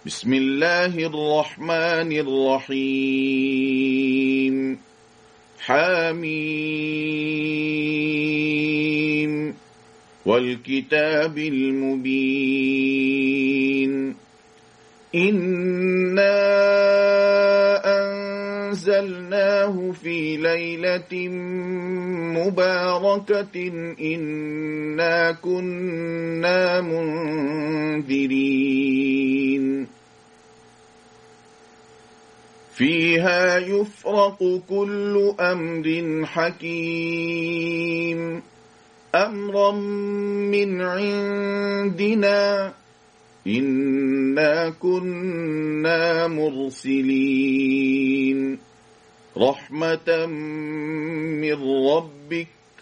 بسم الله الرحمن الرحيم حميم والكتاب المبين إنا أنزلناه في ليلة مباركة إنا كنا منذرين فيها يفرق كل أمر حكيم أمرا من عندنا إنا كنا مرسلين رحمة من ربك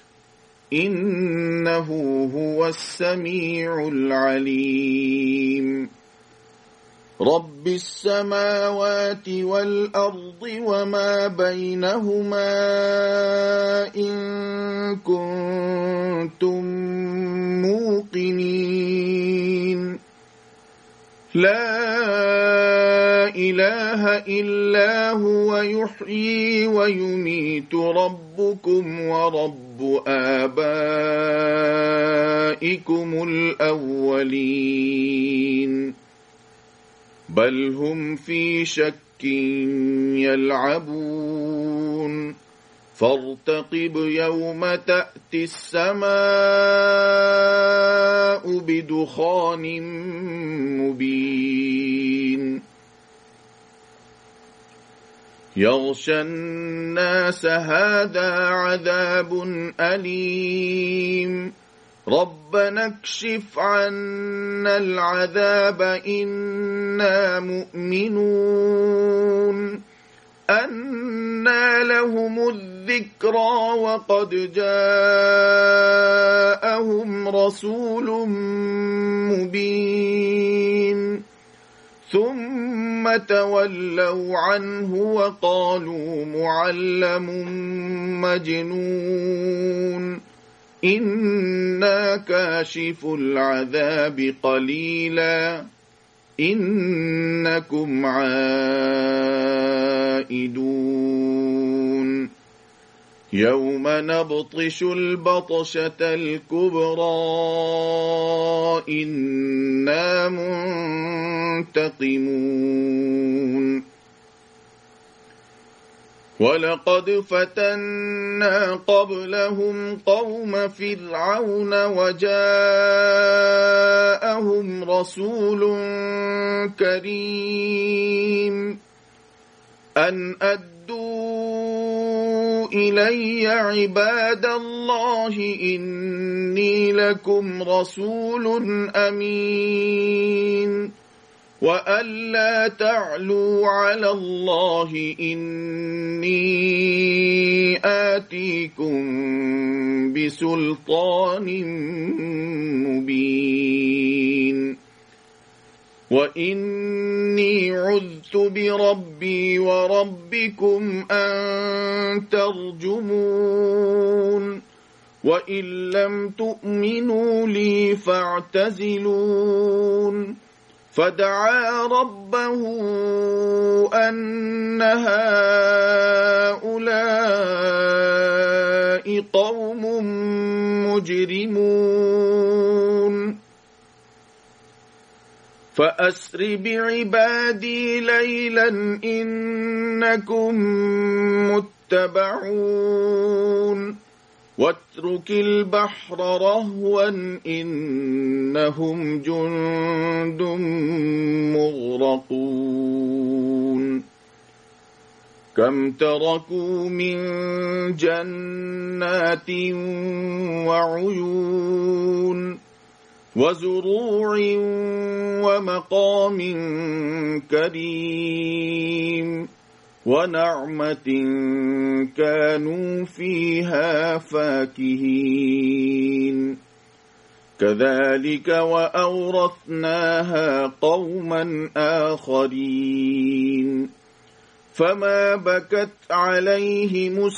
إنه هو السميع العليم رب السماوات والأرض وما بينهما إن كنتم موقنين لا إله إلا هو يحيي ويميت ربكم ورب آبائكم الأولين بل هم في شك يلعبون فارتقب يوم تأتي السماء بدخان مبين يغشى الناس هذا عذاب أليم ربنا اكشف عنا العذاب إنا مؤمنون أنى لهم الذكرى وقد جاءهم رسول مبين ثم تولوا عنه وقالوا معلم مجنون إنا كاشف العذاب قليلا إنكم عائدون يوم نبطش البطشة الكبرى إنا منتقمون ولقد فتنا قبلهم قوم فرعون وجاءهم رسول كريم أن أدوا إلي عباد الله إني لكم رسول أمين وألا تعلوا على الله إني آتيكم بسلطان مبين وإني عذت بربي وربكم أن ترجمون وإن لم تؤمنوا لي فاعتزلون فدعا ربه أن هؤلاء قوم مجرمون فأسر بعبادي ليلا إنكم متبعون واترك البحر رهوا إنهم جند مغرقون كم تركوا من جنات وعيون وزروع ومقام كريم ونعمة كانوا فيها فاكهين كذلك وأورثناها قوما آخرين فما بكت عليهم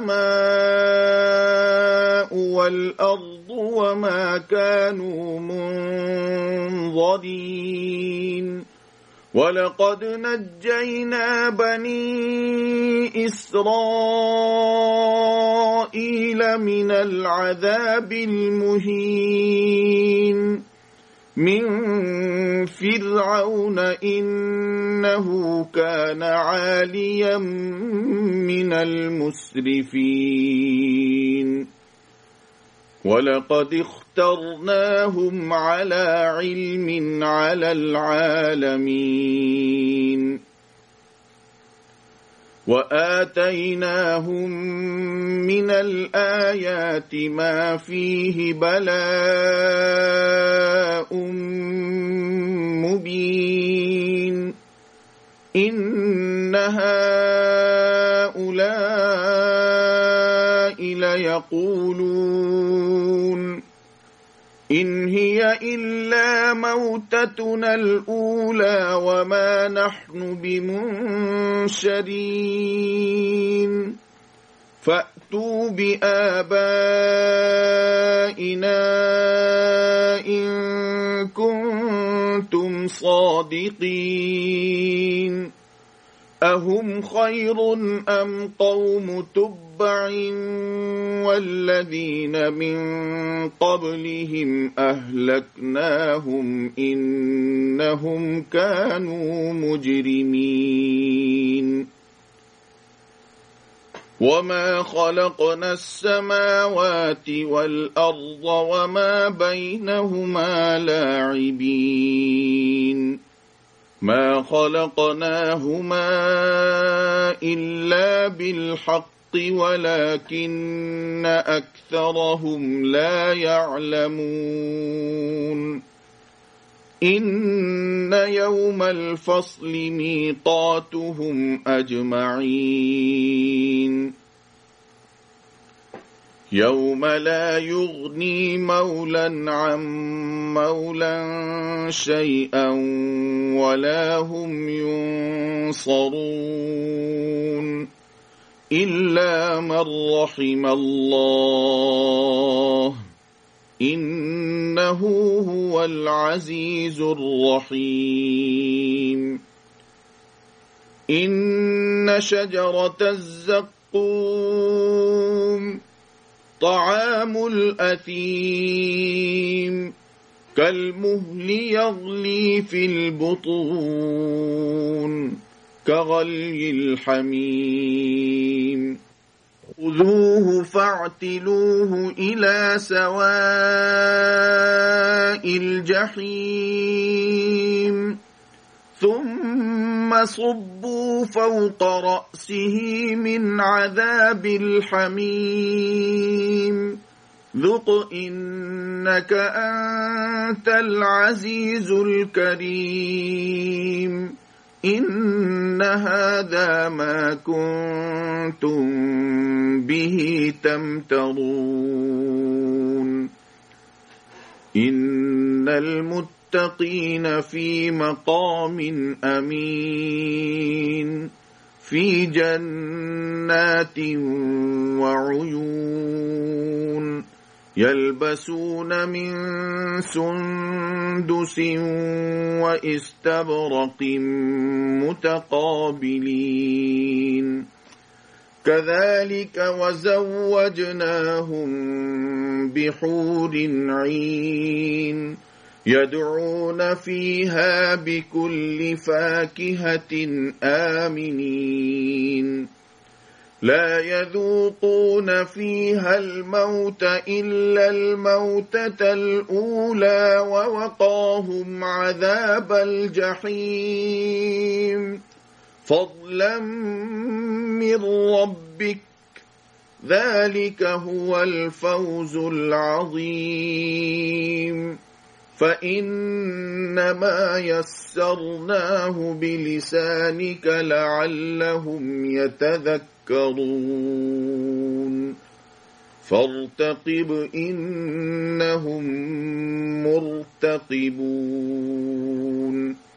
السماء والأرض وما كانوا منظرين ولقد نجينا بني إسرائيل من العذاب المهين من فرعون إنه كان عاليا من المسرفين ولقد اخترناهم على علم على العالمين وآتيناهم من الآيات ما فيه بلاء مبين إن هؤلاء ليقولون إن هي إلا موتتنا الأولى وما نحن بمنشرين فأتوا بآبائنا إن كنتم صادقين أهم خير أم قوم تبع والذين من قبلهم أهلكناهم إنهم كانوا مجرمين وما خلقنا السماوات والأرض وما بينهما لاعبين ما خلقناهما إلا بالحق ولكن أكثرهم لا يعلمون إن يوم الفصل ميقاتهم أجمعين يوم لا يغني مولى عن مولى شيئا ولا هم ينصرون إلا من رحم الله إنه هو العزيز الرحيم إن شجرة الزقوم طعام الأثيم كالمهل يغلي في البطون كغلي الحميم خذوه فاعتلوه إلى سواء الجحيم ثم صبوا فوق رأسه من عذاب الحميم ذق إنك أنت العزيز الكريم إن هذا ما كنتم به تمترون إن المتقين في مقام أمين في جنات وعيون يلبسون من سندس وإستبرق متقابلين كذلك وزوجناهم بحور عين يدعون فيها بكل فاكهة آمنين لا يذوقون فيها الموت إلا الموتة الأولى ووقاهم عذاب الجحيم فضلا من ربك ذلك هو الفوز العظيم فإنما يسرناه بلسانك لعلهم يتذكرون فارتقب إنهم مرتقبون